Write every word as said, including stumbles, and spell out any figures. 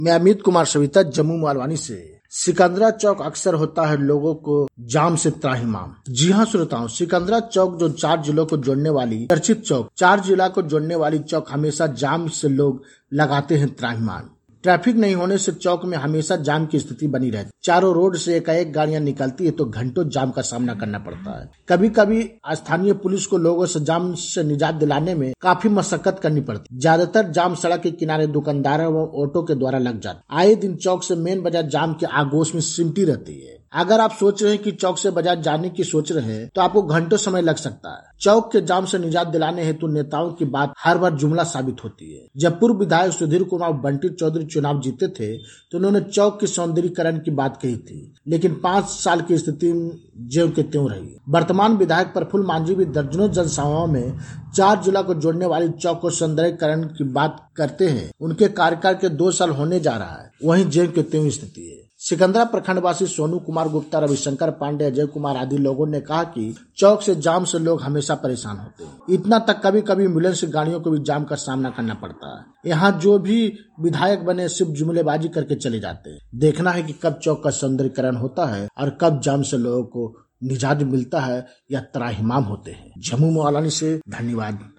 मैं अमित कुमार सविता, जम्मू मालवानी से। सिकंदरा चौक अक्सर होता है लोगों को जाम से त्राहिमाम। जी हाँ श्रोताओं, सिकंदरा चौक जो चार जिलों को जोड़ने वाली चर्चित चौक, चार जिला को जोड़ने वाली चौक हमेशा जाम से लोग लगाते हैं त्राहिमाम। ट्रैफिक नहीं होने से चौक में हमेशा जाम की स्थिति बनी रहती। चारों रोड से एकाएक गाड़ियां निकलती है तो घंटों जाम का सामना करना पड़ता है। कभी कभी स्थानीय पुलिस को लोगों से जाम से निजात दिलाने में काफी मशक्कत करनी पड़ती। ज्यादातर जाम सड़क के किनारे दुकानदारों व ऑटो के द्वारा लग जाता। आए दिन चौक से मेन बाजार जाम के आगोश में सिमटी रहती है। अगर आप सोच रहे हैं कि चौक से बाजार जाने की सोच रहे हैं तो आपको घंटों समय लग सकता है। चौक के जाम से निजात दिलाने हेतु नेताओं की बात हर बार जुमला साबित होती है। जब पूर्व विधायक सुधीर कुमार बंटी चौधरी चुनाव जीते थे तो उन्होंने चौक के सौंदर्यीकरण की बात कही थी, लेकिन पाँच साल की स्थिति ज्यों के त्यों रही। वर्तमान विधायक प्रफुल्ल मांझी भी दर्जनों जनसभाओं में चार जिला को जोड़ने वाली चौक को सौंदर्यीकरण की बात करते हैं। उनके कार्यकाल के दो साल होने जा रहा है, वहीं ज्यों के त्यों स्थिति है। सिकंदरा प्रखंडवासी सोनू कुमार गुप्ता, रविशंकर पांडे, अजय कुमार आदि लोगों ने कहा कि चौक से जाम से लोग हमेशा परेशान होते हैं। इतना तक कभी कभी एम्बुलेंस गाड़ियों को भी जाम का सामना करना पड़ता है। यहाँ जो भी विधायक बने सिर्फ जुमलेबाजी करके चले जाते हैं। देखना है कि कब चौक का सौंदर्यीकरण होता है और कब जाम से लोगों को निजात मिलता है या त्राहिमाम होते हैं। जम्मू मालवानी से धन्यवाद।